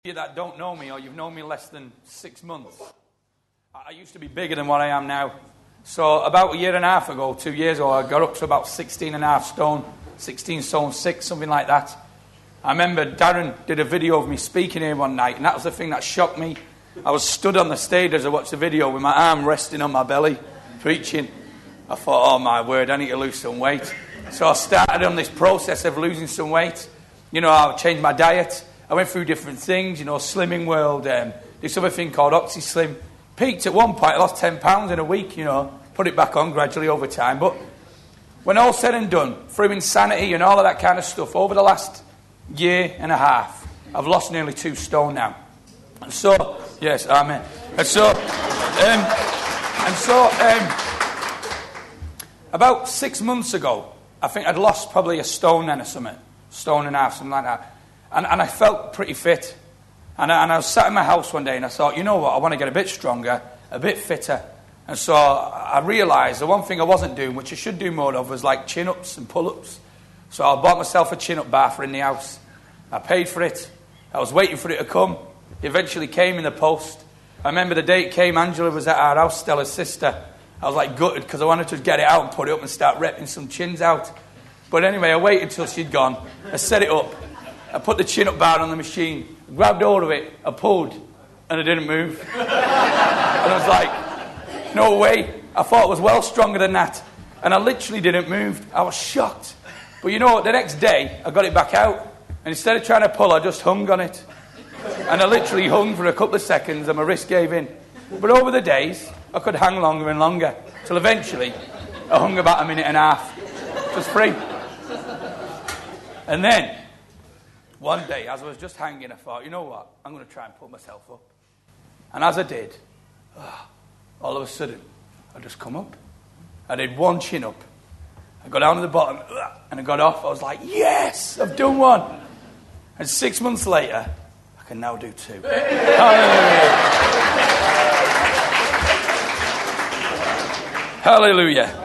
You that don't know me, or you've known me less than 6 months, I used to be bigger than what I am now. So about a year and a half ago, 2 years ago, I got up to about 16 and a half stone, 16 stone 6, something like that. I remember Darren did a video of me speaking here one night, and that was the thing that shocked me. I was stood on the stage as I watched the video with my arm resting on my belly, preaching. I thought, oh my word, I need to lose some weight. So I started on this process of losing some weight. You know, I changed my diet. I went through different things, you know, Slimming World, this other thing called OxySlim. Peaked at one point, I lost 10 pounds in a week, you know, put it back on gradually over time. But when all said and done, through insanity and all of that kind of stuff, over the last year and a half, I've lost nearly 2 stone now. And so, yes, amen. And so, about 6 months ago, I think I'd lost probably a stone then or something, stone and a half, something like that. And I felt pretty fit. And I was sat in my house one day and I thought, you know what, I want to get a bit stronger, a bit fitter. And so I realised the one thing I wasn't doing, which I should do more of, was like chin-ups and pull-ups. So I bought myself a chin-up bar for in the house. I paid for it. I was waiting for it to come. It eventually came in the post. I remember the day it came, Angela was at our house, Stella's sister. I was like gutted because I wanted to get it out and put it up and start repping some chins out. But anyway, I waited until she'd gone. I set it up. I put the chin-up bar on the machine, grabbed hold of it, I pulled, and it didn't move. And I was like, no way. I thought it was well stronger than that. And I literally didn't move. I was shocked. But you know what, the next day, I got it back out. And instead of trying to pull, I just hung on it. And I literally hung for a couple of seconds and my wrist gave in. But over the days, I could hang longer and longer. Till eventually, I hung about a minute and a half. Just free. And then, one day, as I was just hanging, I thought, you know what? I'm going to try and pull myself up. And as I did, all of a sudden, I just come up. I did one chin up. I got down to the bottom, and I got off. I was like, yes, I've done one. And 6 months later, I can now do 2. Hallelujah. Hallelujah.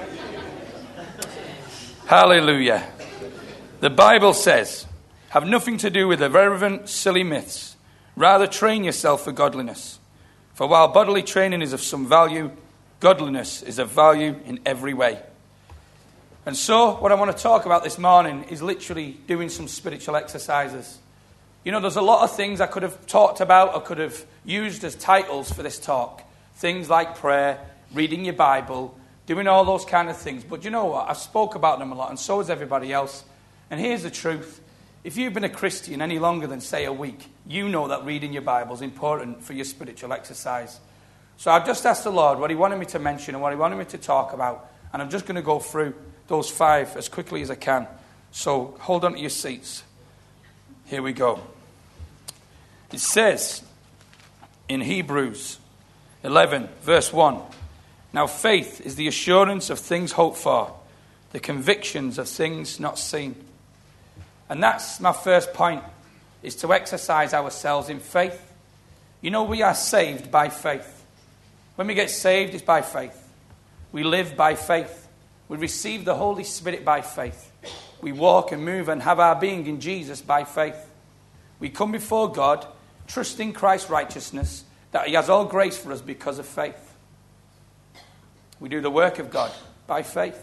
Hallelujah. The Bible says, have nothing to do with irrelevant, silly myths. Rather, train yourself for godliness. For while bodily training is of some value, godliness is of value in every way. And so, what I want to talk about this morning is literally doing some spiritual exercises. You know, there's a lot of things I could have talked about or could have used as titles for this talk. Things like prayer, reading your Bible, doing all those kind of things. But you know what? I've spoke about them a lot, and so has everybody else. And here's the truth. If you've been a Christian any longer than, say, a week, you know that reading your Bible is important for your spiritual exercise. So I've just asked the Lord what he wanted me to mention and what he wanted me to talk about. And I'm just going to go through those 5 as quickly as I can. So hold on to your seats. Here we go. It says in Hebrews 11, verse 1, now faith is the assurance of things hoped for, the convictions of things not seen. And that's my first point, is to exercise ourselves in faith. You know, we are saved by faith. When we get saved, it's by faith. We live by faith. We receive the Holy Spirit by faith. We walk and move and have our being in Jesus by faith. We come before God, trusting Christ's righteousness, that he has all grace for us because of faith. We do the work of God by faith.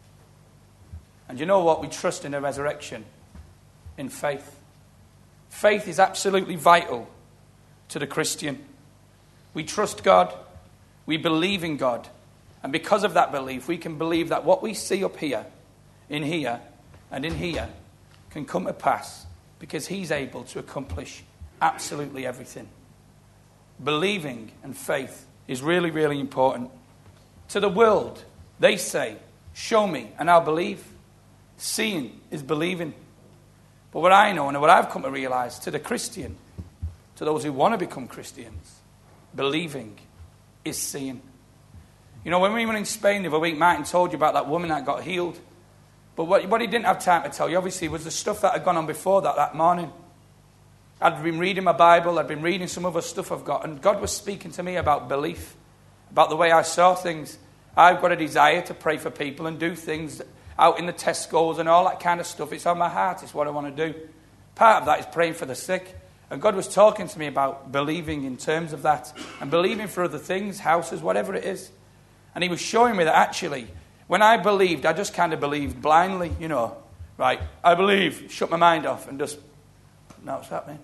And you know what? We trust in the resurrection in faith. Faith is absolutely vital to the Christian. We trust God. We believe in God. And because of that belief, we can believe that what we see up here, in here, and in here, can come to pass because he's able to accomplish absolutely everything. Believing and faith is really, really important. To the world, they say, show me and I'll believe. Seeing is believing. But what I know and what I've come to realize, to the Christian, to those who want to become Christians, believing is seeing. You know, when we were in Spain the other week, Martin told you about that woman that got healed. But what he didn't have time to tell you, obviously, was the stuff that had gone on before that morning. I'd been reading my Bible, I'd been reading some other stuff I've got, and God was speaking to me about belief, about the way I saw things. I've got a desire to pray for people and do things out in the Tesco's and all that kind of stuff. It's on my heart. It's what I want to do. Part of that is praying for the sick. And God was talking to me about believing in terms of that and believing for other things, houses, whatever it is. And he was showing me that actually, when I believed, I just kind of believed blindly, right? I believe, shut my mind off and just, no, what's happening?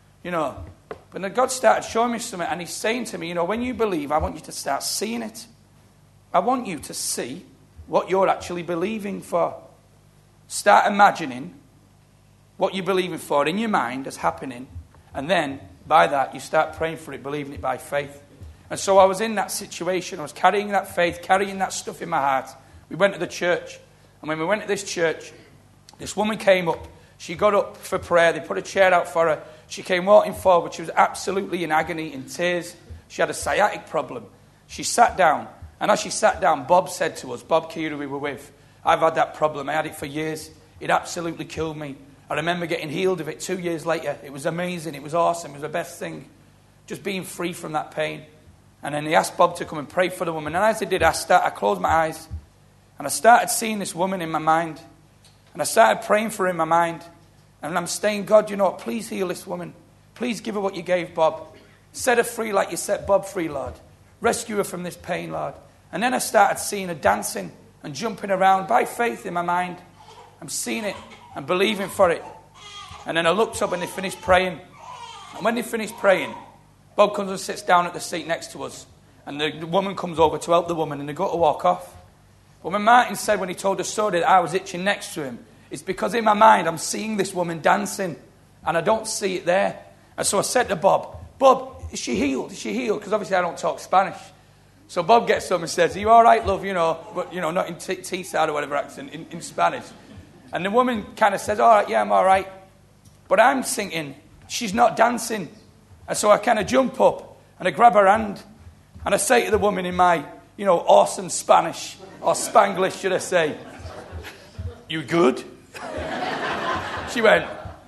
But then God started showing me something, and he's saying to me, when you believe, I want you to start seeing it. I want you to see what you're actually believing for. Start imagining what you're believing for in your mind as happening, and then by that you start praying for it, believing it by faith. And so I was in that situation. I was carrying that faith, carrying that stuff in my heart. We went to the church, and when we went to this church, this woman came up. She got up for prayer. They put a chair out for her. She came walking forward. She was absolutely in agony, in tears. She had a sciatic problem. She sat down, and as she sat down, Bob said to us, Bob Key, who we were with, I've had that problem. I had it for years. It absolutely killed me. I remember getting healed of it 2 years later. It was amazing. It was awesome. It was the best thing. Just being free from that pain. And then he asked Bob to come and pray for the woman. And as he did, I closed my eyes. And I started seeing this woman in my mind. And I started praying for her in my mind. And I'm saying, God, please heal this woman. Please give her what you gave Bob. Set her free like you set Bob free, Lord. Rescue her from this pain, Lord. And then I started seeing her dancing and jumping around by faith in my mind. I'm seeing it and believing for it. And then I looked up and they finished praying. And when they finished praying, Bob comes and sits down at the seat next to us. And the woman comes over to help the woman, and they go to walk off. But when Martin said, when he told the story, that I was itching next to him, it's because in my mind I'm seeing this woman dancing, and I don't see it there. And so I said to Bob, is she healed? Is she healed? Because obviously I don't talk Spanish. So Bob gets up and says, are you all right, love? But not in Teesside or whatever accent, in Spanish. And the woman kind of says, all right, yeah, I'm all right. But I'm thinking, she's not dancing. And so I kind of jump up and I grab her hand and I say to the woman in my, awesome Spanish, or Spanglish, should I say, you good? She went,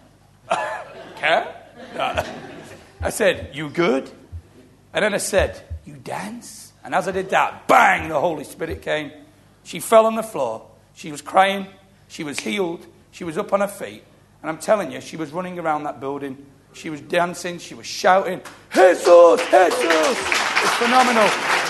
"Care?" No. I said, you good? And then I said, you dance? And as I did that, bang, the Holy Spirit came. She fell on the floor. She was crying. She was healed. She was up on her feet. And I'm telling you, she was running around that building. She was dancing. She was shouting, Jesus, Jesus. It's phenomenal.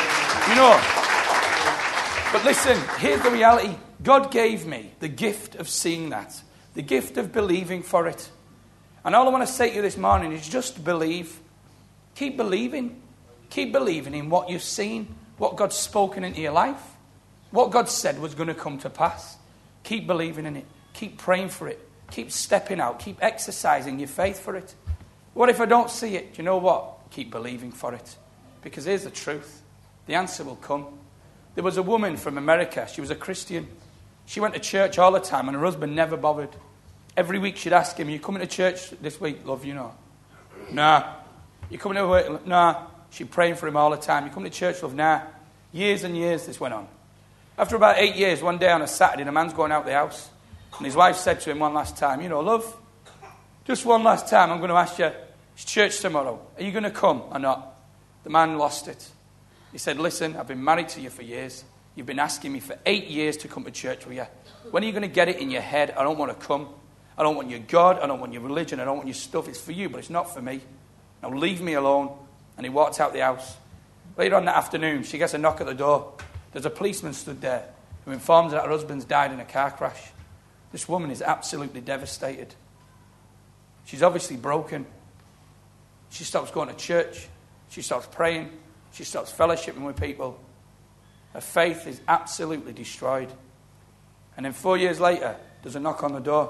But listen, here's the reality. God gave me the gift of seeing that. The gift of believing for it. And all I want to say to you this morning is just believe. Keep believing. Keep believing in what you've seen, what God's spoken into your life, what God said was going to come to pass. Keep believing in it. Keep praying for it. Keep stepping out. Keep exercising your faith for it. What if I don't see it? Do you know what? Keep believing for it. Because here's the truth. The answer will come. There was a woman from America. She was a Christian. She went to church all the time and her husband never bothered. Every week she'd ask him, are you coming to church this week, love? Nah. You coming to work? Nah. She'd praying for him all the time. You coming to church, love? Nah. Years and years this went on. After about 8 years, one day on a Saturday, the man's going out the house. And his wife said to him one last time, love, just one last time, I'm going to ask you, it's church tomorrow. Are you going to come or not? The man lost it. He said, listen, I've been married to you for years. You've been asking me for 8 years to come to church with you. When are you going to get it in your head? I don't want to come. I don't want your God. I don't want your religion. I don't want your stuff. It's for you, but it's not for me. Now leave me alone. And he walked out the house. Later on that afternoon, she gets a knock at the door. There's a policeman stood there who informs her that her husband's died in a car crash. This woman is absolutely devastated. She's obviously broken. She stops going to church. She stops praying. She stops fellowshipping with people. Her faith is absolutely destroyed. And then 4 years later, there's a knock on the door.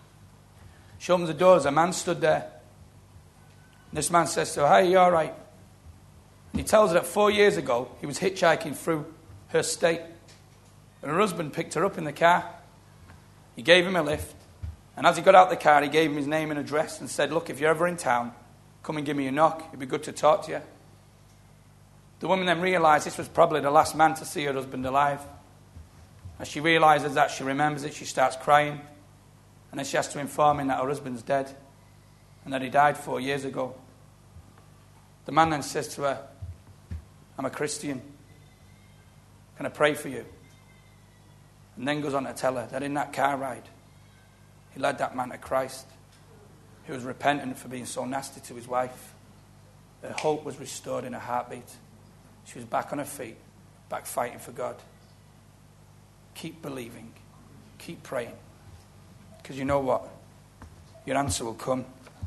She opens the door, there's a man stood there. And this man says to her, hey, are you all right? And he tells her that 4 years ago, he was hitchhiking through her state. And her husband picked her up in the car. He gave him a lift. And as he got out the car, he gave him his name and address and said, look, if you're ever in town, come and give me a knock. It'd be good to talk to you. The woman then realised this was probably the last man to see her husband alive. As she realises that, she remembers it, she starts crying. And then she has to inform him that her husband's dead and that he died 4 years ago. The man then says to her, I'm a Christian. Can I pray for you? And then goes on to tell her that in that car ride, he led that man to Christ. who was repentant for being so nasty to his wife. Her hope was restored in a heartbeat. She was back on her feet, back fighting for God. Keep believing. Keep praying. Because you know what? Your answer will come.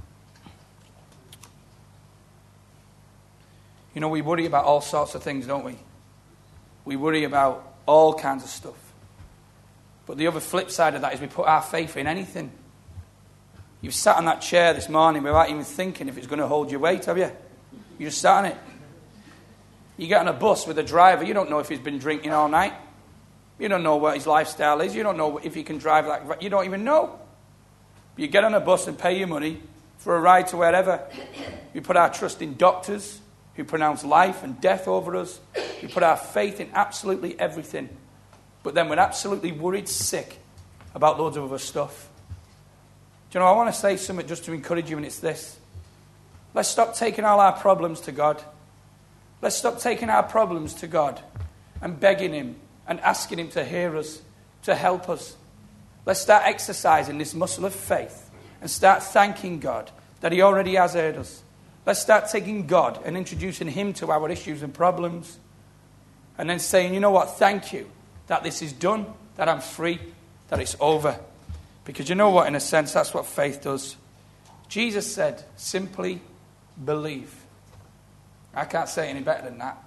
You know, we worry about all sorts of things, don't we? We worry about all kinds of stuff. But the other flip side of that is we put our faith in anything. You've sat on that chair this morning without even thinking if it's going to hold your weight, have you? You just sat on it. You get on a bus with a driver, you don't know if he's been drinking all night. You don't know what his lifestyle is. You don't know if he can drive that. You don't even know. You get on a bus and pay your money for a ride to wherever. We put our trust in doctors who pronounce life and death over us. We put our faith in absolutely everything. But then we're absolutely worried sick about loads of other stuff. Do you know, I want to say something just to encourage you, and it's this. Let's stop taking all our problems to God. Let's stop taking our problems to God and begging him and asking him to hear us, to help us. Let's start exercising this muscle of faith and start thanking God that he already has heard us. Let's start taking God and introducing him to our issues and problems. And then saying, you know what, thank you that this is done, that I'm free, that it's over. Because you know what, in a sense, that's what faith does. Jesus said, simply believe. I can't say any better than that.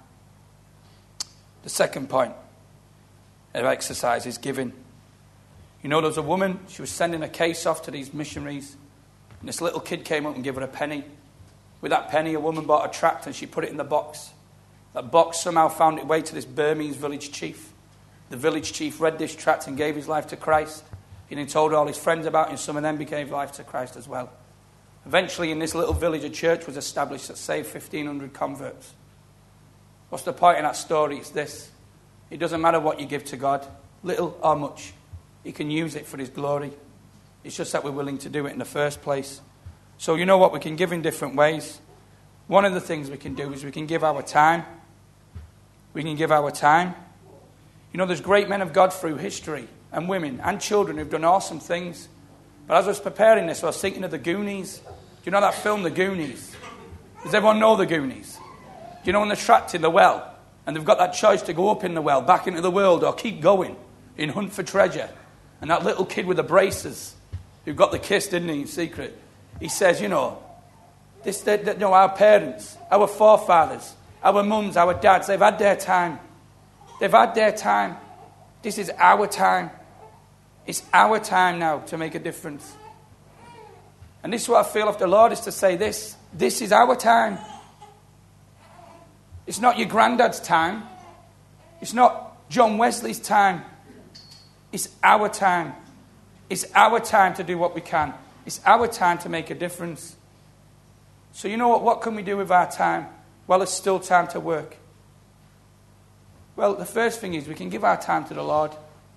The second point of exercise is giving. You know, there was a woman, she was sending a case off to these missionaries, and this little kid came up and gave her a penny. With that penny, a woman bought a tract and she put it in the box. That box somehow found its way to this Burmese village chief. The village chief read this tract and gave his life to Christ. He then told all his friends about it, and some of them gave life to Christ as well. Eventually, in this little village, a church was established that saved 1,500 converts. What's the point in that story? It's this. It doesn't matter what you give to God, little or much. He can use it for his glory. It's just that we're willing to do it in the first place. So you know what? We can give in different ways. One of the things we can do is we can give our time. We can give our time. You know, there's great men of God through history, and women and children who've done awesome things. But as I was preparing this, I was thinking of the Goonies. Do you know that film, The Goonies? Does everyone know The Goonies? Do you know when they're trapped in the well, and they've got that choice to go up in the well, back into the world, or keep going in hunt for treasure? And that little kid with the braces, who got the kiss, didn't he, in secret? He says, you know, our parents, our forefathers, our mums, our dads, they've had their time. They've had their time. This is our time. It's our time now to make a difference. And this is what I feel of the Lord, is to say this. This is our time. It's not your granddad's time. It's not John Wesley's time. It's our time. It's our time to do what we can. It's our time to make a difference. So you know what? What can we do with our time? Well, it's still time to work. Well, the first thing is we can give our time to the Lord.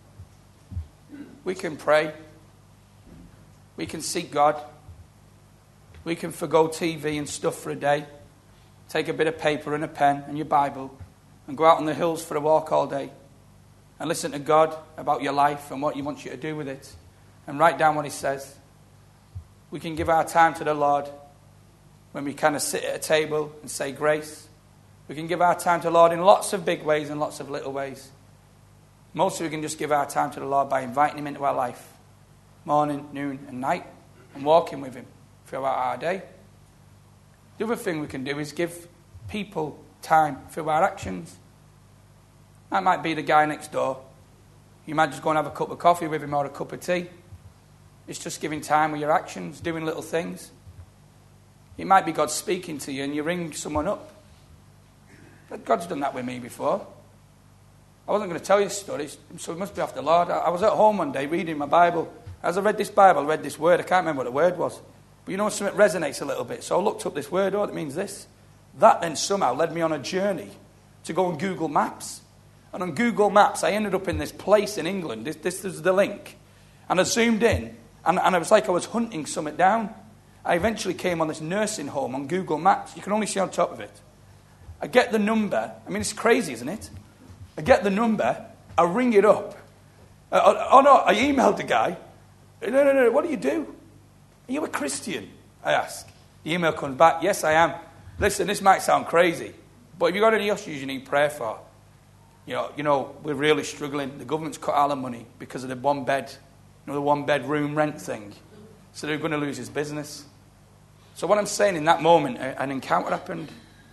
We can pray. We can seek God. We can forgo TV and stuff for a day. Take a bit of paper and a pen and your Bible and go out on the hills for a walk all day and listen to God about your life and what he wants you to do with it and write down what he says. We can give our time to the Lord when we kind of sit at a table and say grace. We can give our time to the Lord in lots of big ways and lots of little ways. Mostly we can just give our time to the Lord by inviting him into our life, morning, noon and night, and walking with him throughout our day. The other thing we can do is give people time through our actions. That might be the guy next door. You might just go and have a cup of coffee with him or a cup of tea. It's just giving time with your actions, doing little things. It might be God speaking to you and you ring someone up. But God's done that with me before. I wasn't going to tell you this story, so it must be off the Lord. I was at home one day reading my Bible. As I read this Bible, I read this word. I can't remember what the word was. But you know, something resonates a little bit. So I looked up this word. Oh, it means this. That then somehow led me on a journey to go on Google Maps. And on Google Maps, I ended up in this place in England. This is the link. And I zoomed in, and it was like I was hunting something down. I eventually came on this nursing home on Google Maps. You can only see on top of it. I get the number. I mean, it's crazy, isn't it? I get the number. I ring it up. I emailed the guy. No, what do you do? Are you a Christian? I ask. The email comes back, yes, I am. Listen, this might sound crazy, but have you got any issues you need prayer for? You know, we're really struggling. The government's cut all the money because of the the one bedroom rent thing. So they're going to lose his business. So what I'm saying, in that moment, an encounter happened.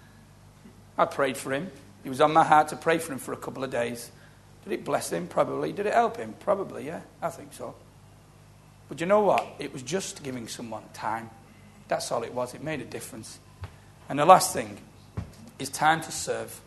I prayed for him. He was on my heart to pray for him for a couple of days. Did it bless him? Probably. Did it help him? Probably, yeah. I think so. But you know what? It was just giving someone time. That's all it was. It made a difference. And the last thing is time to serve.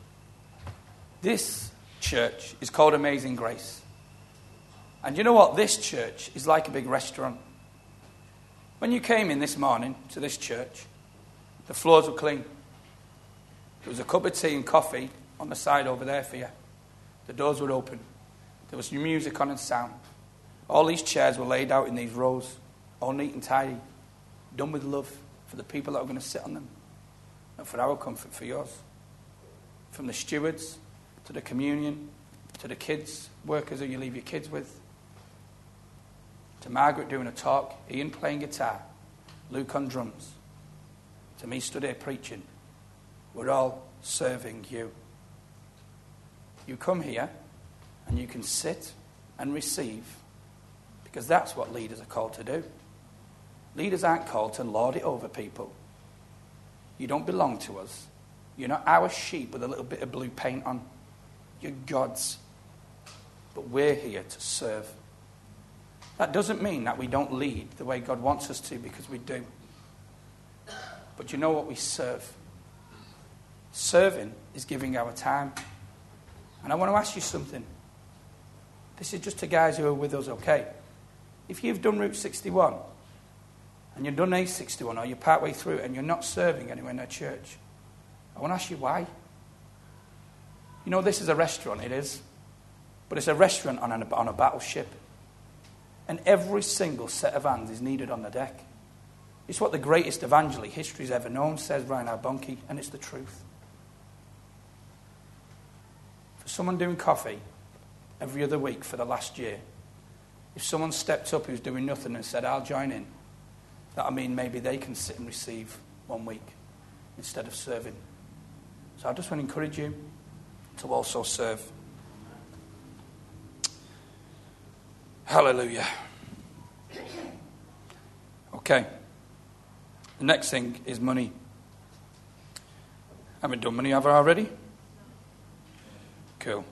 This church is called Amazing Grace. And you know what? This church is like a big restaurant. When you came in this morning to this church, the floors were clean. There was a cup of tea and coffee on the side over there for you. The doors were open. There was new music on and sound. All these chairs were laid out in these rows, all neat and tidy, done with love for the people that are going to sit on them, and for our comfort, for yours. From the stewards to the communion, to the kids, workers who you leave your kids with, to Margaret doing a talk, Ian playing guitar, Luke on drums, to me stood here preaching. We're all serving you. You come here and you can sit and receive, because that's what leaders are called to do. Leaders aren't called to lord it over people. You don't belong to us. You're not our sheep with a little bit of blue paint on. You're God's. But we're here to serve. That doesn't mean that we don't lead the way God wants us to, because we do. But you know what? We serve. Serving is giving our time. And I want to ask you something. This is just to guys who are with us, okay? If you've done Route 61 and you've done A61, or you're partway through it and you're not serving anywhere in a church, I want to ask you why. You know, this is a restaurant, it is. But it's a restaurant on a battleship. And every single set of hands is needed on the deck. It's what the greatest evangelist history's ever known, says Reinhard Bonnke, and it's the truth. For someone doing coffee every other week for the last year, if someone stepped up who's doing nothing and said, I'll join in, that'll mean maybe they can sit and receive 1 week instead of serving. So I just want to encourage you to also serve. Hallelujah. Okay. The next thing is money. Haven't done money, have I already? Cool.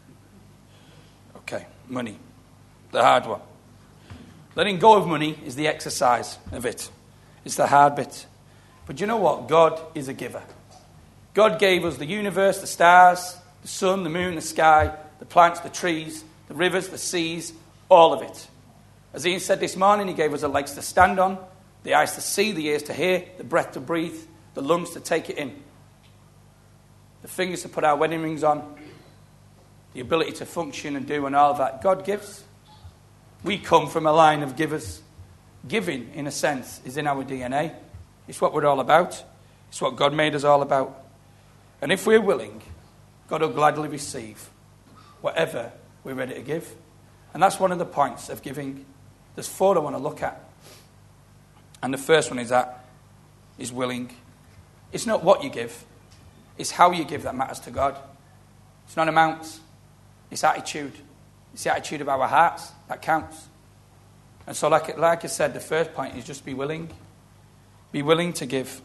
Okay, money. The hard one. Letting go of money is the exercise of it. It's the hard bit. But you know what? God is a giver. God gave us the universe, the stars, the sun, the moon, the sky, the plants, the trees, the rivers, the seas, all of it. As Ian said this morning, he gave us the legs to stand on, the eyes to see, the ears to hear, the breath to breathe, the lungs to take it in, the fingers to put our wedding rings on, the ability to function and do and all that. God gives. We come from a line of givers. Giving, in a sense, is in our DNA. It's what we're all about. It's what God made us all about. And if we're willing, God will gladly receive whatever we're ready to give. And that's one of the points of giving. There's 4 I want to look at. And the first one is willing. It's not what you give. It's how you give that matters to God. It's not amounts. It's attitude. It's the attitude of our hearts that counts. And so like I said, the first point is just be willing. Be willing to give.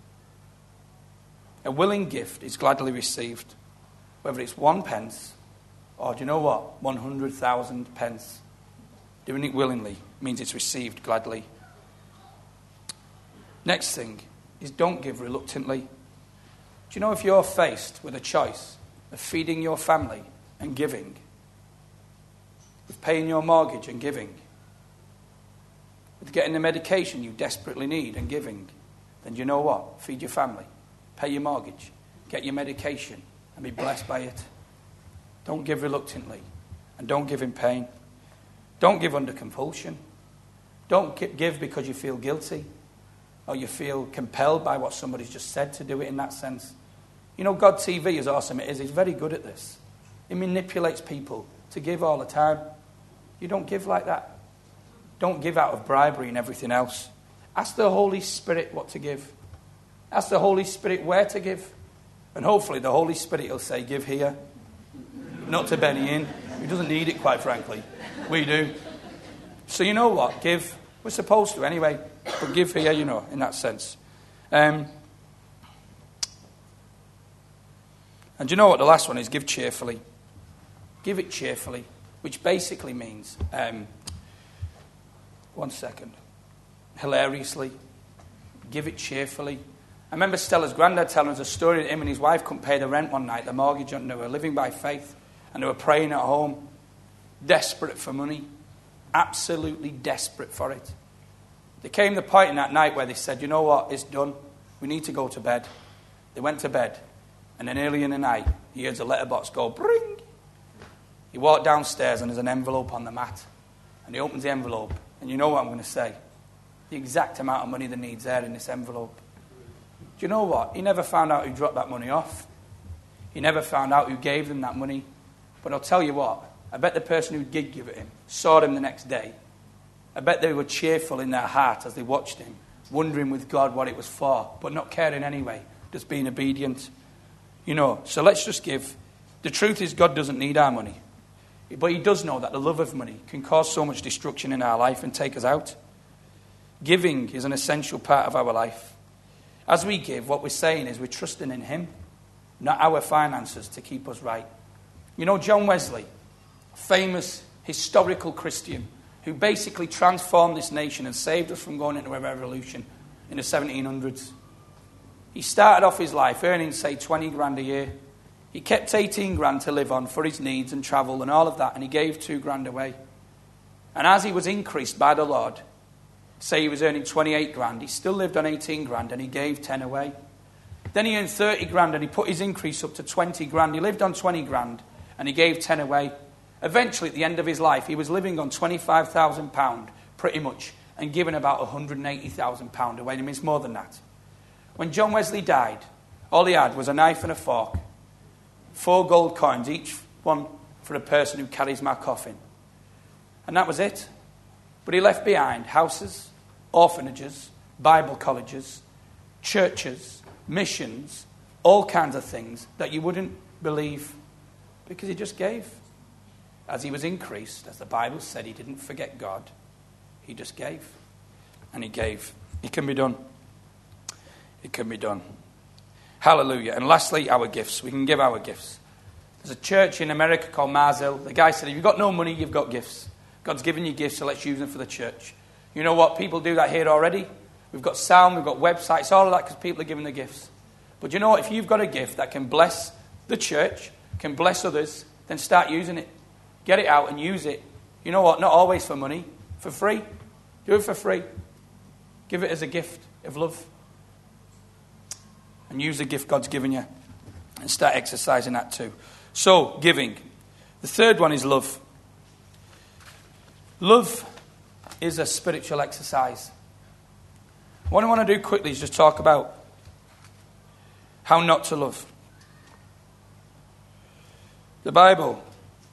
A willing gift is gladly received. Whether it's 1 pence or, do you know what, 100,000 pence. Doing it willingly means it's received gladly. Next thing is don't give reluctantly. Do you know if you're faced with a choice of feeding your family and giving, with paying your mortgage and giving, with getting the medication you desperately need and giving, then you know what? Feed your family, pay your mortgage, get your medication, and be blessed by it. Don't give reluctantly, and don't give in pain. Don't give under compulsion. Don't give because you feel guilty, or you feel compelled by what somebody's just said to do it in that sense. You know, God TV, as awesome it is, he's very good at this. He manipulates people to give all the time. You don't give like that. Don't give out of bribery and everything else. Ask the Holy Spirit what to give. Ask the Holy Spirit where to give. And hopefully the Holy Spirit will say, give here. Not to Benny Hinn. He doesn't need it, quite frankly. We do. So you know what? Give. We're supposed to anyway. But give here, you know, in that sense. And do you know what the last one is? Give cheerfully. Give it cheerfully. Which basically means, one second, hilariously. Give it cheerfully. I remember Stella's granddad telling us a story that him and his wife couldn't pay the rent one night, the mortgage, and they were living by faith. And they were praying at home, desperate for money, absolutely desperate for it. There came the point in that night where they said, you know what, it's done. We need to go to bed. They went to bed, and then early in the night, he hears a letterbox go, bring. He walked downstairs, and there's an envelope on the mat. And he opens the envelope, and you know what I'm going to say? The exact amount of money that needs there in this envelope. Do you know what? He never found out who dropped that money off. He never found out who gave them that money. But I'll tell you what, I bet the person who did give it him saw him the next day. I bet they were cheerful in their heart as they watched him, wondering with God what it was for, but not caring anyway, just being obedient. You know, so let's just give. The truth is God doesn't need our money. But he does know that the love of money can cause so much destruction in our life and take us out. Giving is an essential part of our life. As we give, what we're saying is we're trusting in him, not our finances to keep us right. You know, John Wesley, famous historical Christian, who basically transformed this nation and saved us from going into a revolution in the 1700s. He started off his life earning, say, 20 grand a year. He kept 18 grand to live on for his needs and travel and all of that, and he gave 2 grand away. And as he was increased by the Lord, say he was earning 28 grand, he still lived on 18 grand and he gave 10 away. Then he earned 30 grand and he put his increase up to 20 grand. He lived on 20 grand and he gave 10 away. Eventually, at the end of his life, he was living on £25,000 pretty much and giving about £180,000 away. It means more than that. When John Wesley died, all he had was a knife and a fork, 4 gold coins, each one for the person who carries my coffin. And that was it. But he left behind houses, orphanages, Bible colleges, churches, missions, all kinds of things that you wouldn't believe because he just gave. As he was increased, as the Bible said, he didn't forget God. He just gave. And he gave. It can be done. It can be done. Hallelujah. And lastly, our gifts. We can give our gifts. There's a church in America called Mars Hill. The guy said, if you've got no money, you've got gifts. God's given you gifts, so let's use them for the church. You know what? People do that here already. We've got sound, we've got websites, all of that because people are giving the gifts. But you know what? If you've got a gift that can bless the church, can bless others, then start using it. Get it out and use it. You know what? Not always for money. For free. Do it for free. Give it as a gift of love. And use the gift God's given you. And start exercising that too. So, giving. The third one is love. Love is a spiritual exercise. What I want to do quickly is just talk about how not to love. The Bible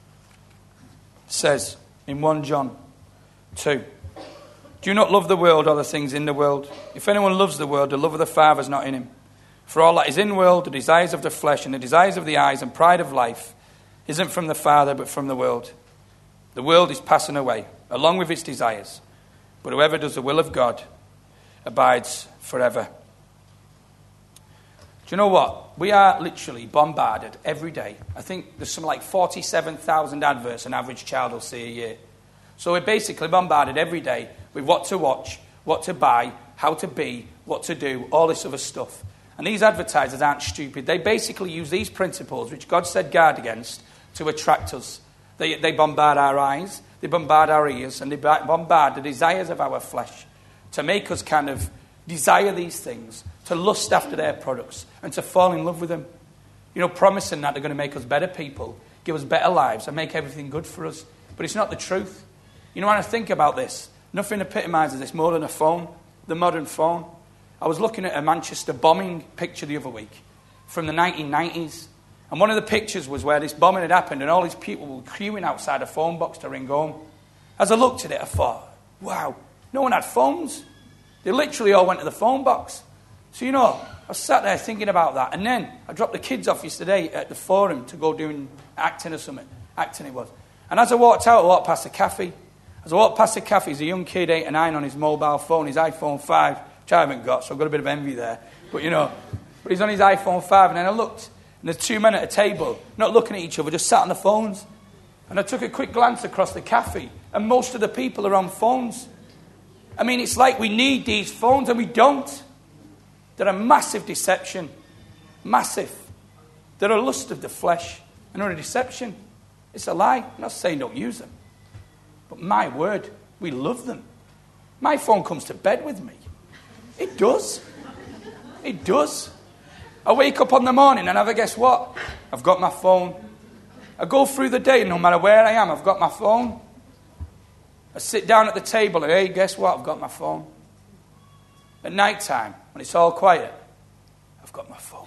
says in 1 John 2, do not love the world or the things in the world. If anyone loves the world, the love of the Father is not in him. For all that is in the world, the desires of the flesh and the desires of the eyes and pride of life, isn't from the Father but from the world. The world is passing away, along with its desires. But whoever does the will of God abides forever. Do you know what? We are literally bombarded every day. I think there's something like 47,000 adverts an average child will see a year. So we're basically bombarded every day with what to watch, what to buy, how to be, what to do, all this other stuff. And these advertisers aren't stupid. They basically use these principles, which God said guard against, to attract us. They bombard our eyes, they bombard our ears, and they bombard the desires of our flesh to make us kind of desire these things, to lust after their products, and to fall in love with them. You know, promising that they're going to make us better people, give us better lives, and make everything good for us. But it's not the truth. You know, when I think about this, nothing epitomizes this more than a phone, the modern phone. I was looking at a Manchester bombing picture the other week from the 1990s. And one of the pictures was where this bombing had happened and all these people were queuing outside a phone box to ring home. As I looked at it, I thought, wow, no one had phones. They literally all went to the phone box. So, I was sat there thinking about that. And then I dropped the kids off yesterday at the forum to go doing acting or something. Acting it was. And as I walked out, I walked past the cafe. As I walked past the cafe, there's a young kid, 8 or 9, on his mobile phone, his iPhone 5, which I haven't got, so I've got a bit of envy there. But, but he's on his iPhone 5. And then I looked, and there's 2 men at a table, not looking at each other, just sat on the phones. And I took a quick glance across the cafe, and most of the people are on phones. I mean, it's like we need these phones, and we don't. They're a massive deception. Massive. They're a lust of the flesh, and they're a deception. It's a lie. I'm not saying don't use them. But my word, we love them. My phone comes to bed with me. It does. It does. I wake up on the morning, and guess what? I've got my phone. I go through the day, no matter where I am, I've got my phone. I sit down at the table, and hey, guess what? I've got my phone. At night time, when it's all quiet, I've got my phone.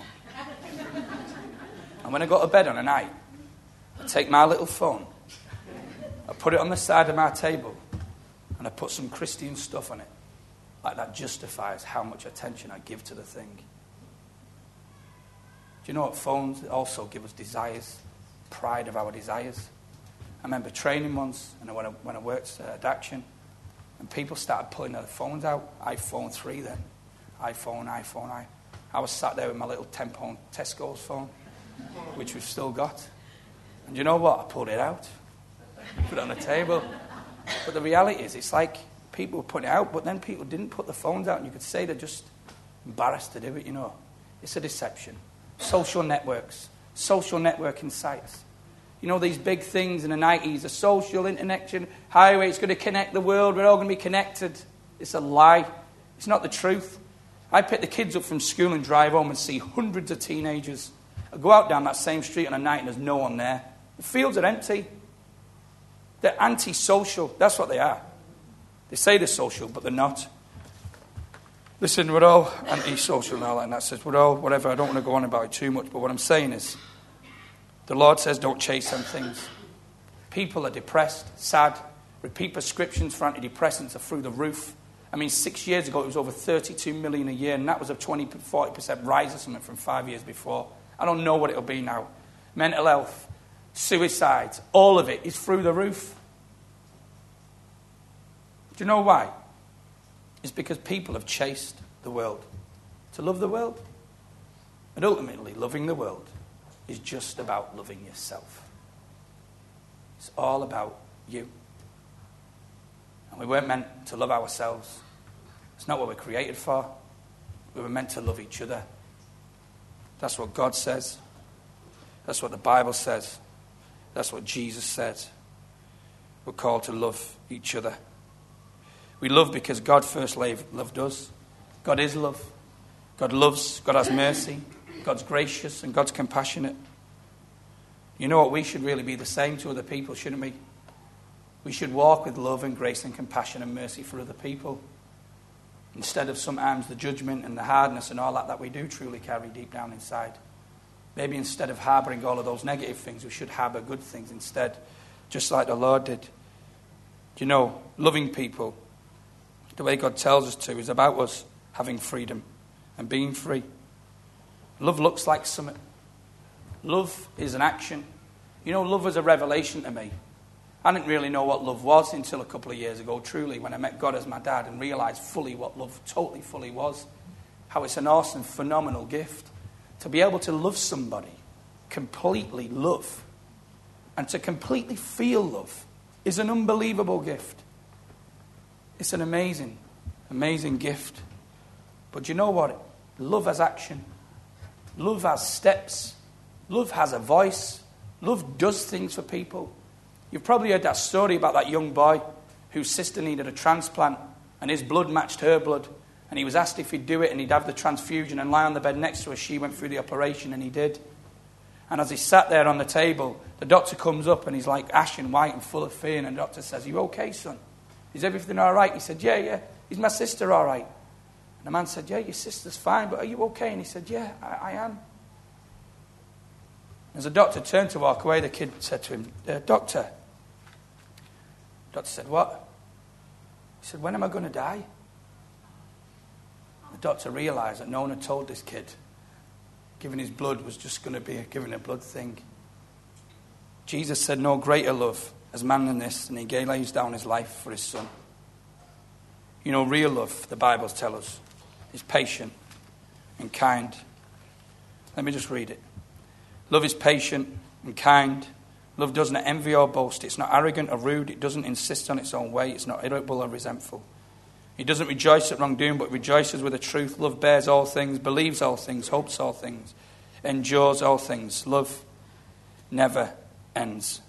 And when I go to bed on a night, I take my little phone, I put it on the side of my table, and I put some Christian stuff on it. Like that justifies how much attention I give to the thing. Do you know what? Phones also give us desires, pride of our desires. I remember training once, and when I worked at Action, and people started pulling their phones out. iPhone 3 then. iPhone. I was sat there with my little £10 Tesco's phone, which we've still got. And you know what? I pulled it out. Put it on the table. But the reality is, it's like people were putting it out, but then people didn't put the phones out, and you could say they're just embarrassed to do it, It's a deception. Social networks. Social networking sites. These big things in the 90s, the social interconnection highway, it's going to connect the world, we're all going to be connected. It's a lie. It's not the truth. I pick the kids up from school and drive home and see hundreds of teenagers. I go out down that same street on a night and there's no one there. The fields are empty. They're anti-social. That's what they are. They say they're social, but they're not. Listen, we're all anti-social now, and that says we're all whatever. I don't want to go on about it too much, but what I'm saying is, the Lord says don't chase them things. People are depressed, sad. Repeat prescriptions for antidepressants are through the roof. 6 years ago it was over 32 million a year, and that was a 20-40% rise or something from 5 years before. I don't know what it'll be now. Mental health, suicides, all of it is through the roof. Do you know why? It's because people have chased the world. To love the world. And ultimately, loving the world is just about loving yourself. It's all about you. And we weren't meant to love ourselves. It's not what we're created for. We were meant to love each other. That's what God says. That's what the Bible says. That's what Jesus said. We're called to love each other. We love because God first loved us. God is love. God loves. God has mercy. God's gracious and God's compassionate. You know what? We should really be the same to other people, shouldn't we? We should walk with love and grace and compassion and mercy for other people. Instead of sometimes the judgment and the hardness and all that we do truly carry deep down inside. Maybe instead of harbouring all of those negative things, we should harbour good things instead, just like the Lord did. Loving people, the way God tells us to, is about us having freedom and being free. Love looks like something. Love is an action. Love was a revelation to me. I didn't really know what love was until a couple of years ago, truly, when I met God as my dad and realised fully what love totally fully was. How it's an awesome, phenomenal gift. To be able to love somebody, completely love, and to completely feel love is an unbelievable gift. It's an amazing, amazing gift. But you know what? Love has action. Love has steps. Love has a voice. Love does things for people. You've probably heard that story about that young boy whose sister needed a transplant and his blood matched her blood. And he was asked if he'd do it and he'd have the transfusion and lie on the bed next to her. She went through the operation and he did. And as he sat there on the table, the doctor comes up and he's like ashen white and full of fear. And the doctor says, "Are you okay, son? Is everything all right?" He said, yeah. "Is my sister all right?" And the man said, "Yeah, your sister's fine, but are you okay?" And he said, "Yeah, I am." As the doctor turned to walk away, the kid said to him, "Doctor." The doctor said, "What?" He said, "When am I going to die?" doctor realised that no one had told this kid giving his blood was just going to be giving a blood thing. Jesus said, no greater love as man than this, and he lays down his life for his son. You know, real love, the Bible tells us, is patient and kind. Let me just read it. Love is patient and kind. Love doesn't envy or boast. It's not arrogant or rude. It doesn't insist on its own way. It's not irritable or resentful. It doesn't rejoice at wrongdoing, but rejoices with the truth. Love bears all things, believes all things, hopes all things, endures all things. Love never ends.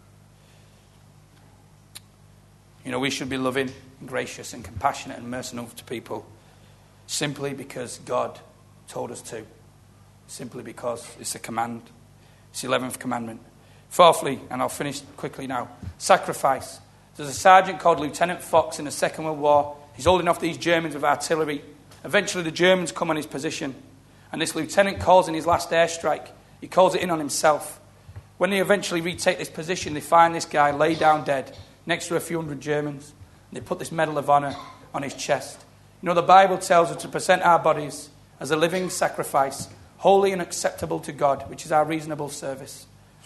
You know, we should be loving and gracious and compassionate and merciful to people simply because God told us to. Simply because it's a command. It's the 11th commandment. Fourthly, and I'll finish quickly now, sacrifice. There's a sergeant called Lieutenant Fox in the Second World War. He's holding off these Germans with artillery. Eventually the Germans come on his position. And this lieutenant calls in his last airstrike. He calls it in on himself. When they eventually retake this position, they find this guy laid down dead next to a few hundred Germans. And they put this Medal of Honor on his chest. You know, the Bible tells us to present our bodies as a living sacrifice, holy and acceptable to God, which is our reasonable service.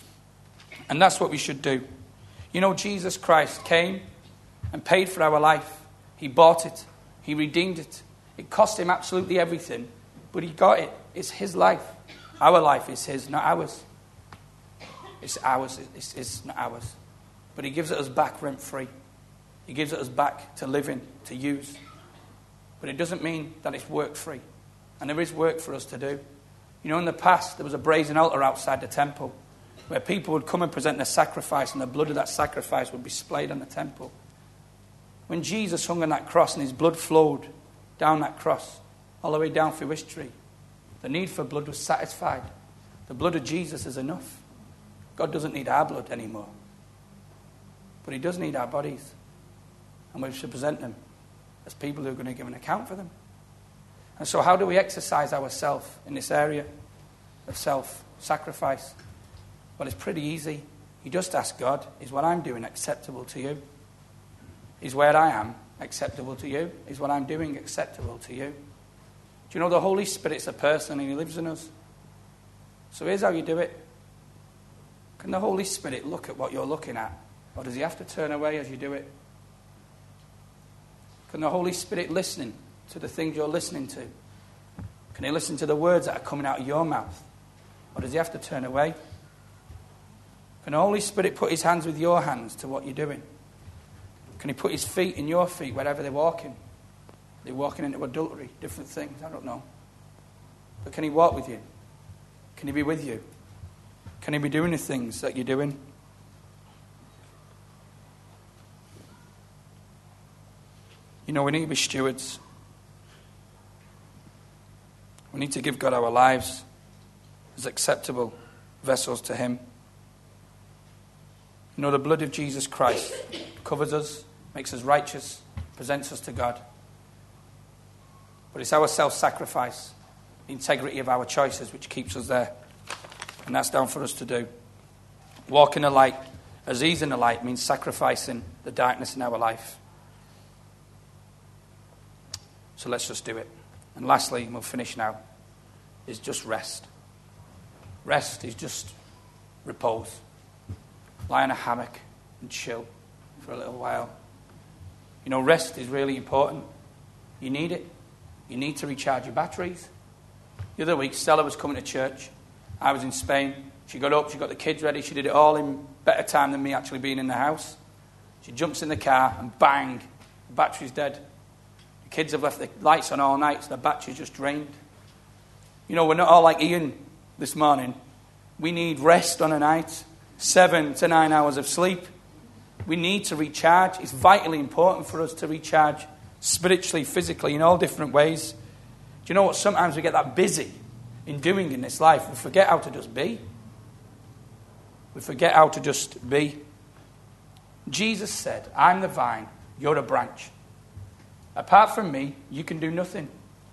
And that's what we should do. You know, Jesus Christ came and paid for our life. He bought it. He redeemed it. It cost him absolutely everything, but he got it. It's his life. Our life is his, not ours. It's ours. It's not ours. But he gives it us back rent-free. He gives it us back to live in, to use. But it doesn't mean that it's work-free. And there is work for us to do. You know, in the past, there was a brazen altar outside the temple where people would come and present their sacrifice, and the blood of that sacrifice would be splayed on the temple. When Jesus hung on that cross and his blood flowed down that cross, all the way down through history, the need for blood was satisfied. The blood of Jesus is enough. God doesn't need our blood anymore. But he does need our bodies. And we should present them as people who are going to give an account for them. And so how do we exercise ourselves in this area of self-sacrifice? Well, it's pretty easy. You just ask God, is what I'm doing acceptable to you? Is where I am acceptable to you? Is what I'm doing acceptable to you? Do you know the Holy Spirit's a person and he lives in us? So here's how you do it. Can the Holy Spirit look at what you're looking at? Or does he have to turn away as you do it? Can the Holy Spirit listen to the things you're listening to? Can he listen to the words that are coming out of your mouth? Or does he have to turn away? Can the Holy Spirit put his hands with your hands to what you're doing? Can he put his feet in your feet wherever they're walking? They're walking into adultery, different things, I don't know. But can he walk with you? Can he be with you? Can he be doing the things that you're doing? You know, we need to be stewards. We need to give God our lives as acceptable vessels to him. You know, the blood of Jesus Christ covers us, makes us righteous, presents us to God. But it's our self-sacrifice, the integrity of our choices, which keeps us there. And that's down for us to do. Walk in the light, as he's in the light, means sacrificing the darkness in our life. So let's just do it. And lastly, and we'll finish now, is just rest. Rest is just repose. Lie in a hammock and chill for a little while. You know, rest is really important. You need it. You need to recharge your batteries. The other week, Stella was coming to church. I was in Spain. She got up, she got the kids ready. She did it all in better time than me actually being in the house. She jumps in the car and bang, the battery's dead. The kids have left the lights on all night, so the battery's just drained. You know, we're not all like Ian this morning. We need rest on a night. 7 to 9 hours of sleep. We need to recharge. It's vitally important for us to recharge spiritually, physically, in all different ways. Do you know what? Sometimes we get that busy in doing in this life. We forget how to just be. We forget how to just be. Jesus said, I'm the vine, you're a branch. Apart from me, you can do nothing.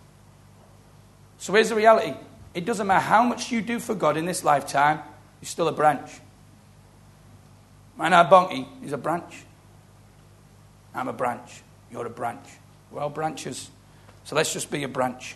So here's the reality. It doesn't matter how much you do for God in this lifetime, you're still a branch. Reinhard Bonnke is a branch. I'm a branch. You're a branch. We're all branches. So let's just be a branch.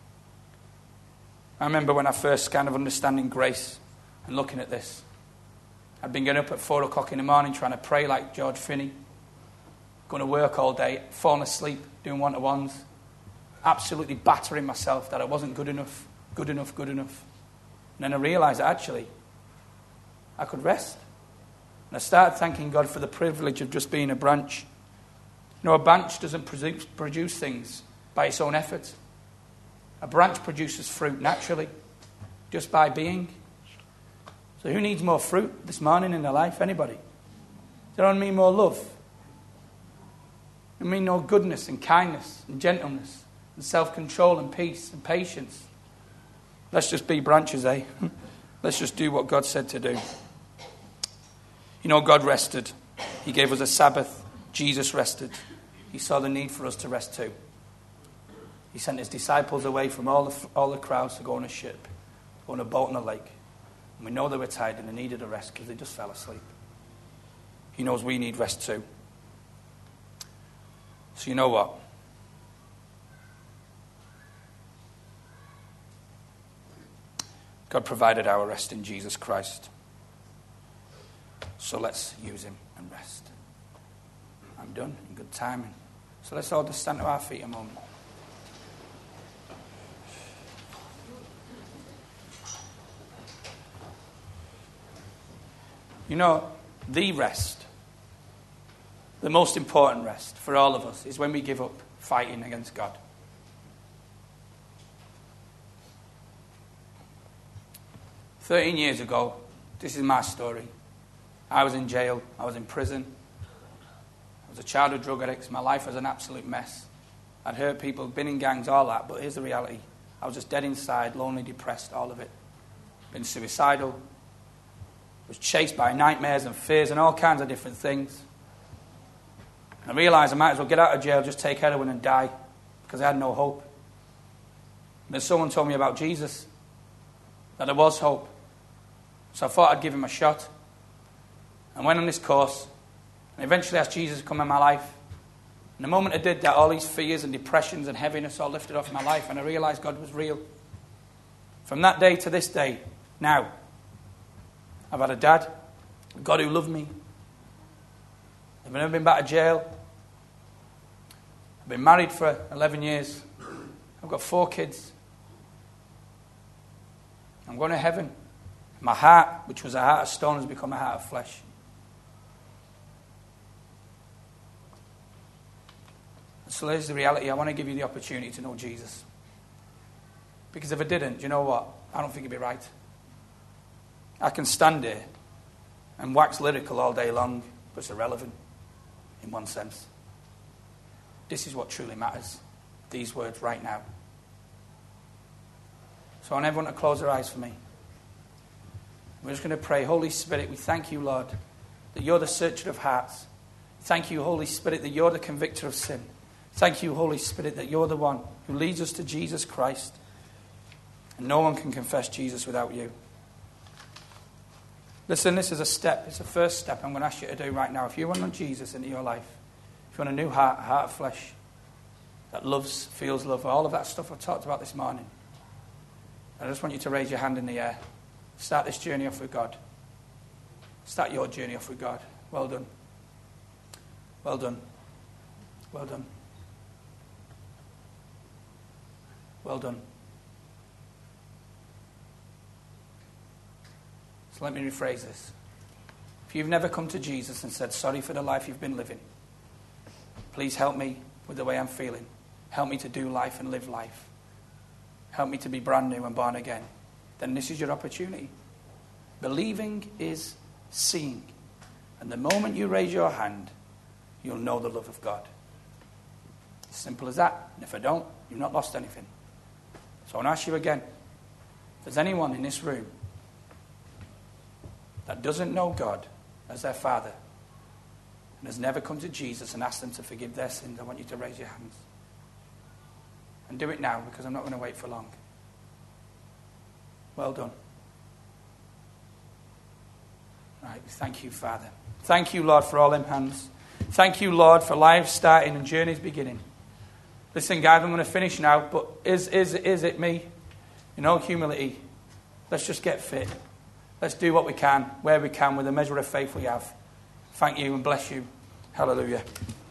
I remember when I first kind of understanding grace and looking at this. I'd been getting up at 4 o'clock in the morning trying to pray like George Finney. Going to work all day, falling asleep, doing one-to-ones. Absolutely battering myself that I wasn't good enough. And then I realised that actually I could rest. And I started thanking God for the privilege of just being a branch. You know, a branch doesn't produce things by its own effort. A branch produces fruit naturally, just by being. So who needs more fruit this morning in their life? Anybody? Does anyone mean more love? I mean more goodness and kindness and gentleness and self-control and peace and patience. Let's just be branches, eh? Let's just do what God said to do. You know, God rested. He gave us a Sabbath. Jesus rested. He saw the need for us to rest too. He sent his disciples away from all the crowds to go on a ship, go on a boat on a lake. And we know they were tired and they needed a rest because they just fell asleep. He knows we need rest too. So you know what? God provided our rest in Jesus Christ. So let's use him and rest. I'm done in good timing. So let's all just stand to our feet a moment. You know, the rest, the most important rest for all of us is when we give up fighting against God. "13 years ago, this is my story. I was in jail. I was in prison. I was a child of drug addicts. My life was an absolute mess. I'd hurt people, been in gangs, all that. But here's the reality. I was just dead inside, lonely, depressed, all of it. Been suicidal. Was chased by nightmares and fears and all kinds of different things. I realised I might as well get out of jail, just take heroin and die, because I had no hope. And then someone told me about Jesus, that there was hope. So I thought I'd give him a shot. And went on this course, and eventually asked Jesus to come in my life. And the moment I did that, all these fears and depressions and heaviness all lifted off my life, and I realised God was real. From that day to this day, now, I've had a dad, a God who loved me. I've never been back to jail. I've been married for 11 years. I've got 4 kids. I'm going to heaven. My heart, which was a heart of stone, has become a heart of flesh. So there's the reality. I want to give you the opportunity to know Jesus. Because if I didn't, do you know what? I don't think it'd be right. I can stand here and wax lyrical all day long, but it's irrelevant in one sense. This is what truly matters. These words right now. So I want everyone to close their eyes for me. We're just going to pray. Holy Spirit, we thank you, Lord, that you're the searcher of hearts. Thank you, Holy Spirit, that you're the convictor of sin. Thank you, Holy Spirit, that you're the one who leads us to Jesus Christ. And no one can confess Jesus without you. Listen, this is a step. It's the first step I'm going to ask you to do right now. If you want Jesus into your life, if you want a new heart, a heart of flesh that loves, feels love, all of that stuff I've talked about this morning, I just want you to raise your hand in the air. Start this journey off with God. Start your journey off with God. Well done. Well done. Well done. Well done. So let me rephrase this. If you've never come to Jesus and said, sorry for the life you've been living, please help me with the way I'm feeling. Help me to do life and live life. Help me to be brand new and born again. Then this is your opportunity. Believing is seeing. And the moment you raise your hand, you'll know the love of God. As simple as that. And if I don't, you've not lost anything. So I want to ask you again. If there's anyone in this room that doesn't know God as their Father and has never come to Jesus and asked them to forgive their sins, I want you to raise your hands. And do it now, because I'm not going to wait for long. Well done. Right, thank you, Father. Thank you, Lord, for all them hands. Thank you, Lord, for lives starting and journeys beginning. Listen, guys, I'm going to finish now, but is it me? Humility. Let's just get fit. Let's do what we can, where we can, with the measure of faith we have. Thank you and bless you. Hallelujah.